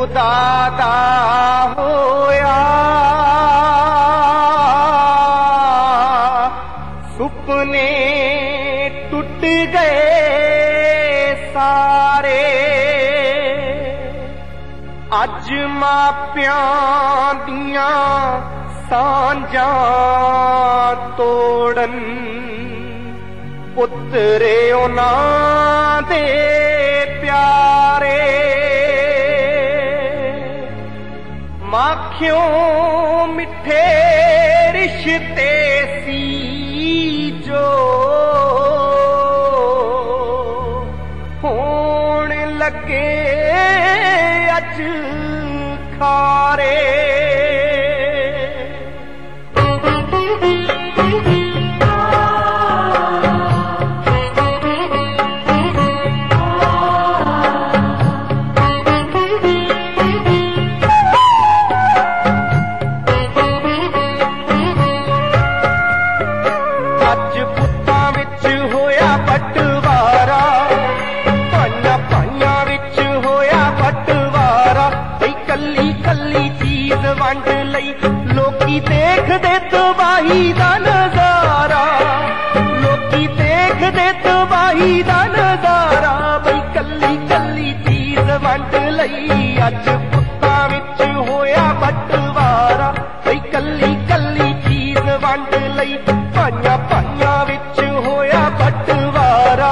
खुदा दा होया सुपने टुट गए सारे अज मापियां दियां सांझां तोड़न पुत्रे उन्हां दे प्यारे माखियों मिठे रिश्ते सी जो होण लगे अज खारे वंड लई लोकी देखदे तबाही दा नजारा लोकी देखदे तबाही दा नजारा बई कल्ली कल्ली चीज वंड लई अज पुत्तां विच होया बटवारा बई कल्ली कल्ली चीज वंड लई भाइयां भाइयां विच होया बटवारा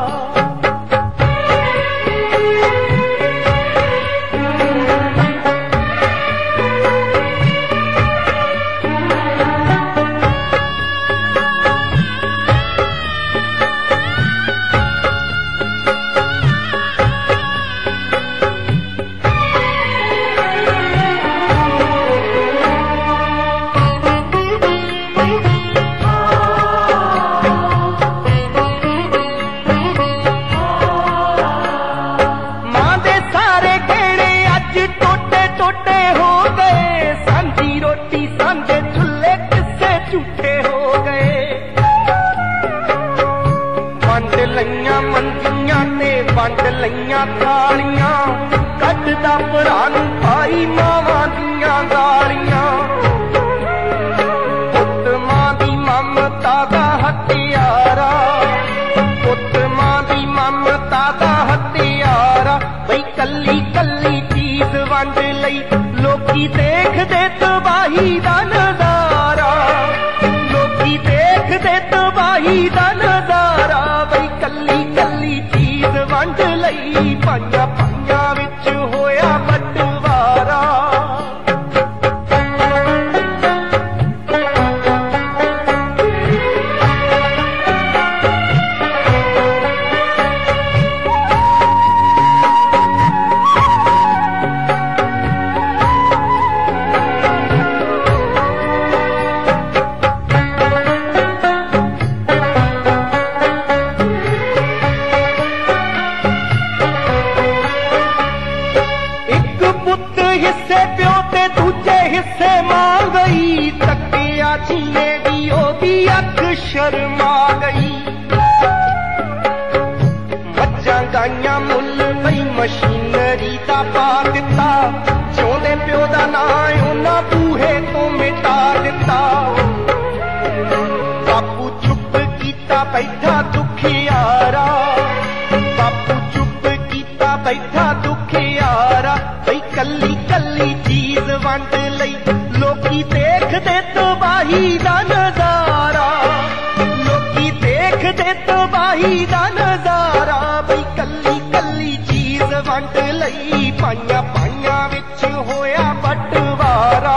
वंड लईयां थालियां कटदा भरा नूं पाई मावां दियां गालियां पुत्त मां दी ममता दा हथियारा पुत्त मां दी ममता दा हथियारा बई कल्ली कल्ली चीज वंड लई लोकी देखदे तबाही दा नजारा लोकी देखदे तबाही दा नजारा बई कल्ली कल्ली चीज वंड लई भाइयां भाइयां विच होया बटवारा हिस्से प्यो ते दूजे हिस्से मां गई तकिया जीने दी ओदी अख शर्मा गई मज्जां गाइयां मुल गई मशीनरी दा पा दिता जिउंदे प्यो दा नां उन्हां बूहे तो मिटा दिता बापू चुप कीता बैठा दुखियारा बापू चुप कीता बैठा दुखियारा बई कल्ली कल्ली चीज वंड लई लोकी देखदे तबाही दा नजारा लोकी देखदे तबाही दा नजारा बई कल्ली कल्ली चीज वंड लई भाइयां भाइयां विच होया बटवारा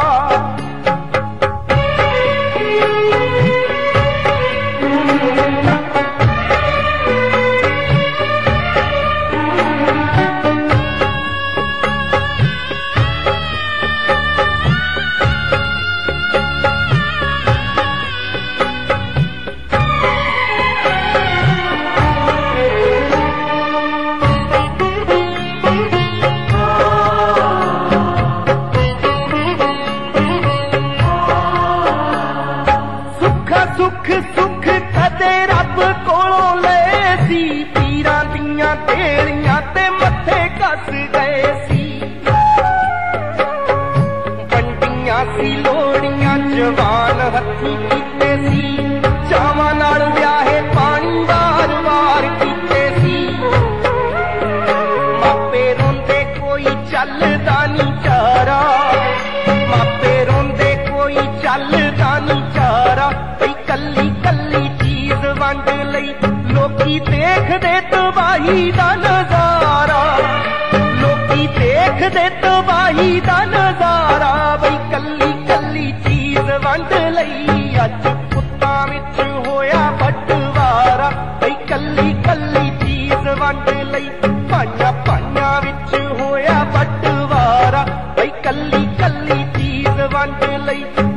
ਅਸੀਂ ਕੀਤੇ ਸੀ, ਚਾਵਾਂ ਨਾਲ ਵਿਆਹੇ ਪਾਣੀ ਵਾਰ-ਵਾਰ ਕੀਤੇ ਸੀ। ਮਾਪੇ ਰੋਂਦੇ ਕੋਈ ਚੱਲਦਾ ਨੀ ਚਾਰਾ, ਮਾਪੇ ਰੋਂਦੇ ਕੋਈ ਚੱਲਦਾ ਨੀ ਚਾਰਾ, ਬਈ ਕੱਲੀ ਕੱਲੀ ਚੀਜ਼ ਵੰਡ ਲਈ ਲੋਕੀ ਦੇਖਦੇ ਤਬਾਹੀ ਦਾ ਨਜ਼ਾਰਾ, ਲੋਕੀ ਦੇਖਦੇ ਤਬਾਹੀ ਦਾ ਨਜ਼ਾਰਾ, ਬਈ ਕੱਲੀ ਕੱਲੀ ਚੀਜ਼ ਵੰਡ ਲਈ ਅੱਜ ਪੁੱਤਾਂ ਵਿੱਚ ਹੋਇਆ ਬਟਵਾਰਾ, ਬਈ ਕੱਲੀ ਕੱਲੀ ਚੀਜ਼ ਵੰਡ ਲਈ ਭਾਈਆਂ ਭਾਈਆਂ ਵਿੱਚ ਹੋਇਆ ਬਟਵਾਰਾ, ਬਈ ਕੱਲੀ ਕੱਲੀ ਚੀਜ਼ ਵੰਡ ਲਈ।